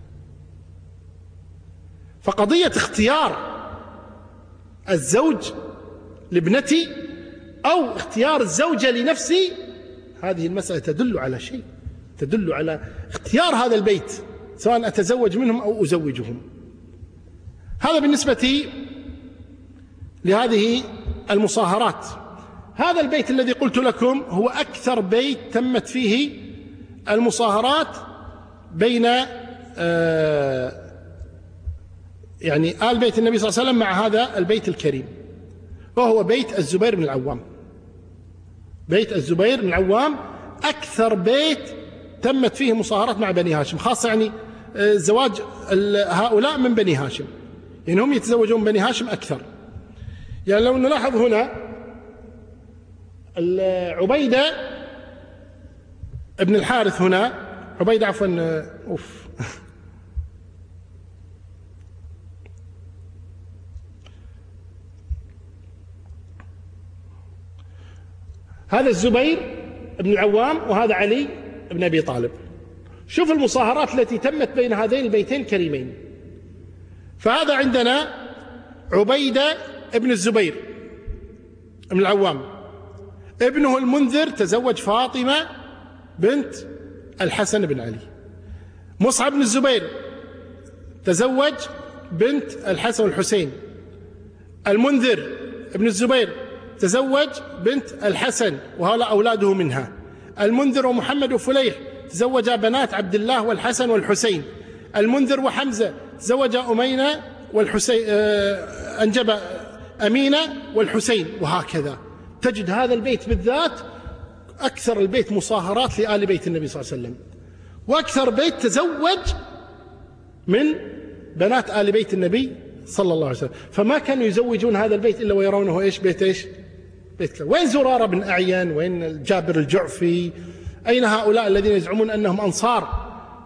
فقضية اختيار الزوج لابنتي أو اختيار الزوجة لنفسي، هذه المسألة تدل على شيء، تدل على اختيار هذا البيت، سواء أتزوج منهم أو أزوجهم. هذا بالنسبة لهذه المصاهرات. هذا البيت الذي قلت لكم هو أكثر بيت تمت فيه المصاهرات بين آه يعني آل بيت النبي صلى الله عليه وسلم مع هذا البيت الكريم، وهو بيت الزبير بن العوام. بيت الزبير بن العوام أكثر بيت تمت فيه مصاهرات مع بني هاشم، خاصة يعني زواج هؤلاء من بني هاشم، يعني هم يتزوجون بني هاشم أكثر. يعني لو نلاحظ هنا عبيدة ابن الحارث، هنا عبيدة عفوا أوف هذا الزبير بن العوام وهذا علي بن أبي طالب. شوف المصاهرات التي تمت بين هذين البيتين الكريمين. فهذا عندنا عبيدة ابن الزبير بن العوام، ابنه المنذر تزوج فاطمة بنت الحسن بن علي. مصعب بن الزبير تزوج بنت الحسن والحسين. المنذر ابن الزبير تزوج بنت الحسن وهؤلاء أولاده منها. المنذر ومحمد وفليح تزوجا بنات عبد الله والحسن والحسين. المنذر وحمزة تزوجا أمينة والحسين، أنجب أمينة والحسين، وهكذا. تجد هذا البيت بالذات أكثر البيت مصاهرات لآل بيت النبي صلى الله عليه وسلم، وأكثر بيت تزوج من بنات آل بيت النبي صلى الله عليه وسلم. فما كانوا يزوجون هذا البيت إلا ويرونه إيش؟ بيت إيش؟ بيت كلاب. وين زرارة بن أعين؟ وين جابر الجعفي؟ أين هؤلاء الذين يزعمون أنهم أنصار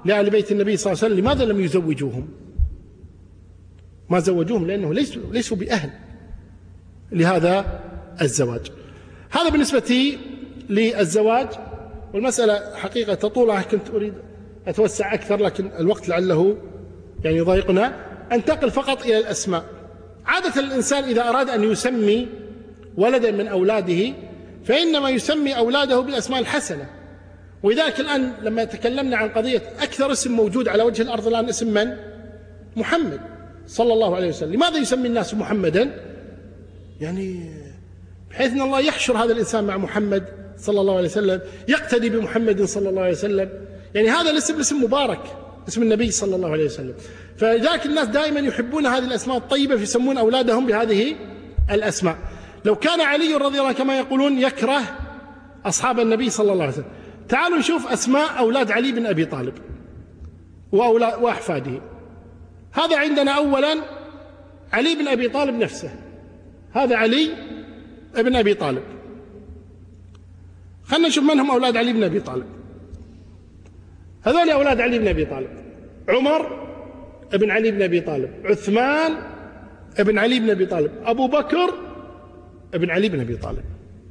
لآل بيت النبي صلى الله عليه وسلم لماذا لم يزوجوهم؟ ما زوجوهم لأنه ليسوا ليسوا بأهل لهذا الزواج. هذا بالنسبة للزواج، والمسألة حقيقة تطول، كنت أريد أتوسع أكثر لكن الوقت لعله يعني يضايقنا. أنتقل فقط إلى الأسماء. عادة الإنسان إذا أراد أن يسمي ولدا من أولاده فإنما يسمي أولاده بالأسماء الحسنة، ولذلك الآن لما تكلمنا عن قضية أكثر اسم موجود على وجه الأرض الآن اسم من؟ محمد صلى الله عليه وسلم. لماذا يسمي الناس محمدا؟ يعني بحيث أن الله يحشر هذا الإنسان مع محمد صلى الله عليه وسلم، يقتدي بمحمد صلى الله عليه وسلم. يعني هذا الاسم اسم مبارك، اسم النبي صلى الله عليه وسلم. فلذلك الناس دائما يحبون هذه الأسماء الطيبة فيسمون أولادهم بهذه الأسماء. لو كان علي رضي الله عنه كما يقولون يكره أصحاب النبي صلى الله عليه وسلم، تعالوا نشوف أسماء أولاد علي بن أبي طالب وأحفاده. هذا عندنا أولا علي بن أبي طالب نفسه، هذا علي بن أبي طالب. خلنا نشوف من هم أولاد علي بن أبي طالب. هذول أولاد علي بن أبي طالب: عمر ابن علي بن أبي طالب، عثمان ابن علي بن أبي طالب، أبو بكر ابن علي بن أبي طالب.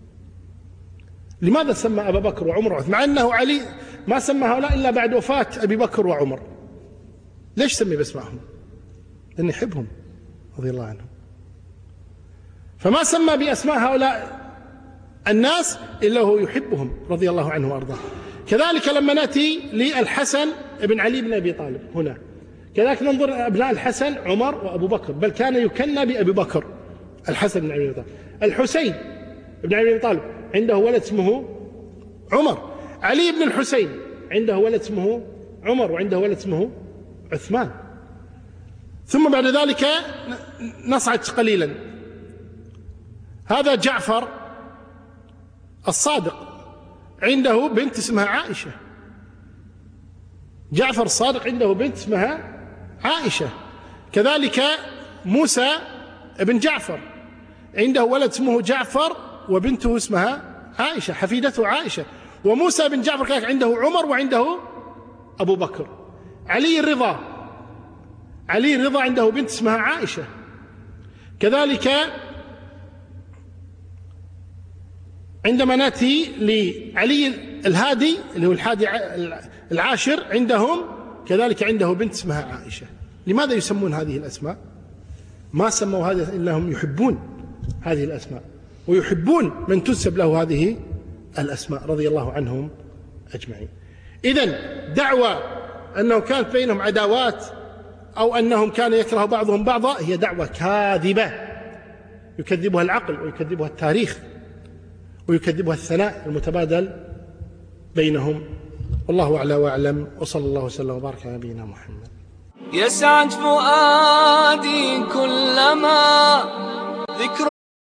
لماذا سمى أبا بكر وعمر وعثمان مع أنه علي ما سمى هؤلاء إلا بعد وفاة أبي بكر وعمر؟ ليش سمي باسمائهم؟ لأنه يحبهم رضي الله عنهم، فما سمى بأسماء هؤلاء الناس إلا هو يحبهم رضي الله عنه وأرضاه. كذلك لما نأتي للحسن ابن علي بن أبي طالب هنا، كذلك ننظر أبناء الحسن عمر وأبو بكر، بل كان يكنى بأبي بكر الحسن بن علي بن طالب. الحسين بن علي بن طالب عنده ولد اسمه عمر. علي بن الحسين عنده ولد اسمه عمر، وعنده ولد اسمه عثمان. ثم بعد ذلك نصعد قليلا، هذا جعفر الصادق عنده بنت اسمها عائشة. جعفر الصادق عنده بنت اسمها عائشة. كذلك موسى ابن جعفر عنده ولد اسمه جعفر وبنته اسمها عائشة، حفيدته عائشة. وموسى بن جعفر كذلك عنده عمر وعنده أبو بكر. علي الرضا، علي الرضا عنده بنت اسمها عائشة. كذلك عندما نأتي لعلي الهادي اللي هو الحادي العاشر عندهم كذلك عنده بنت اسمها عائشة. لماذا يسمون هذه الأسماء؟ ما سموا هذا إلا هم يحبون هذه الأسماء ويحبون من تنسب له هذه الأسماء رضي الله عنهم أجمعين. إذن دعوى أنه كانت بينهم عداوات أو أنهم كان يكره بعضهم بعضا هي دعوة كاذبة يكذبها العقل ويكذبها التاريخ ويكذبها الثناء المتبادل بينهم. والله أعلى وأعلم، وصلى الله وسلم وبارك على نبينا محمد. يسعد فؤادي كلما ذكر